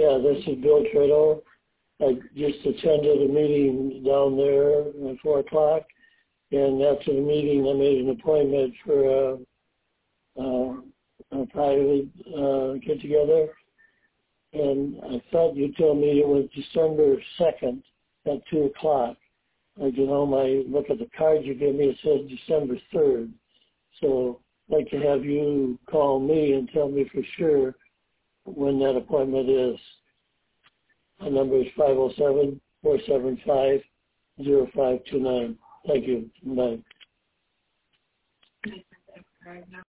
Yeah, this is Bill Triddle. I just attended a meeting down there at 4 o'clock, and after the meeting I made an appointment for a private get-together, and I thought you told me it was December 2nd at 2 o'clock. Like, you know, look at the card you gave me, it says December 3rd. So I'd like to have you call me and tell me for sure when that appointment is. My number is 507-475-0529. Thank you. Bye.